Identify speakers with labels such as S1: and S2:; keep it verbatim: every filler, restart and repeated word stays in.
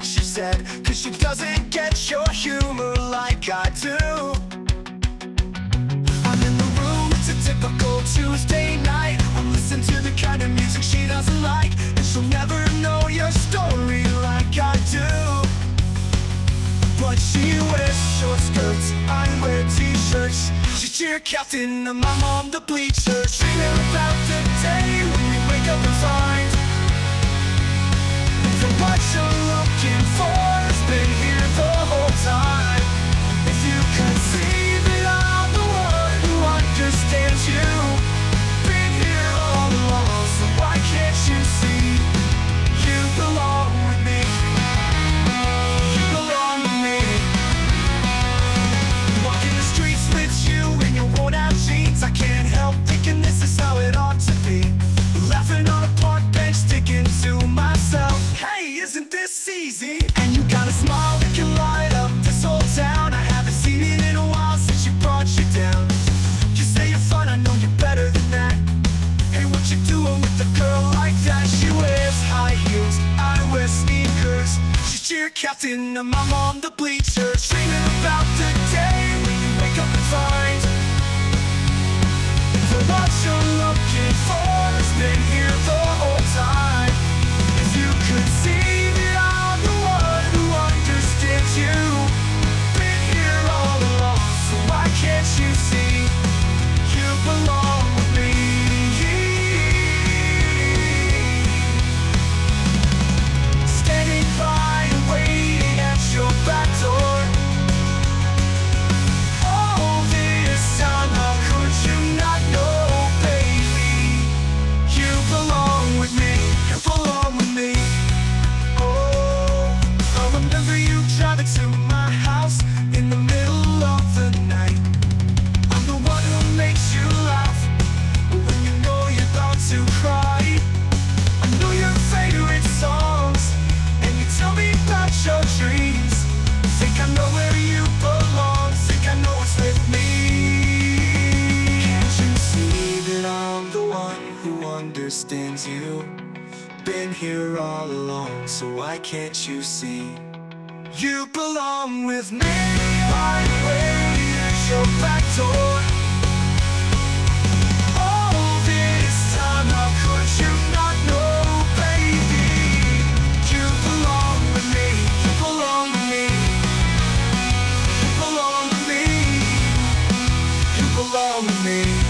S1: she said, cause she doesn't get your humor like I do. I'm in the room, it's a typical Tuesday night. I'm listening to the kind of music she doesn't like, and she'll never know your story like I do. But she wears short skirts, I wear t-shirts. She's cheer captain and I'm on the bleachers, dreaming about the day when we wake up and find that what you're looking for has been here the whole time. If you could see that I'm the one who understands you, been here all along, so why can't you see? You belong with me. You belong with me. Walking the streets with you in your worn out jeans, I can't help thinking this is how it ought to be. Laughing on a park bench, sticking to myself, hey, isn't this easy? And you got a smile that can light up this whole town. I haven't seen it in a while since you brought you down. You say you're fun, I know you're better than that. Hey, what you doing with a girl like that? She wears high heels, I wear sneakers. She's cheer captain and I'm on the bleachers, dreaming about the day when you wake up and find that what you're looking for has been here the whole time. If you could see that I'm the one who understands you, been here all along, so why can't you see? You belong with me. Standing by and waiting at your back door. All this time, how could you not know, baby? You belong with me. You belong with me. Oh, I remember you driving to my house in the middle of the night. I'm the one who makes you laugh when you know you're about to cry. I know your favorite songs, and you tell me about your dreams. Think I know where you belong, think I know it's with me. Can't you see that I'm the one who understands you? Been here all along, so why can't you see? You belong with me. By the way, here's your back door. All this time, how could you not know, baby? You belong with me. You belong with me. You belong with me. You belong with me.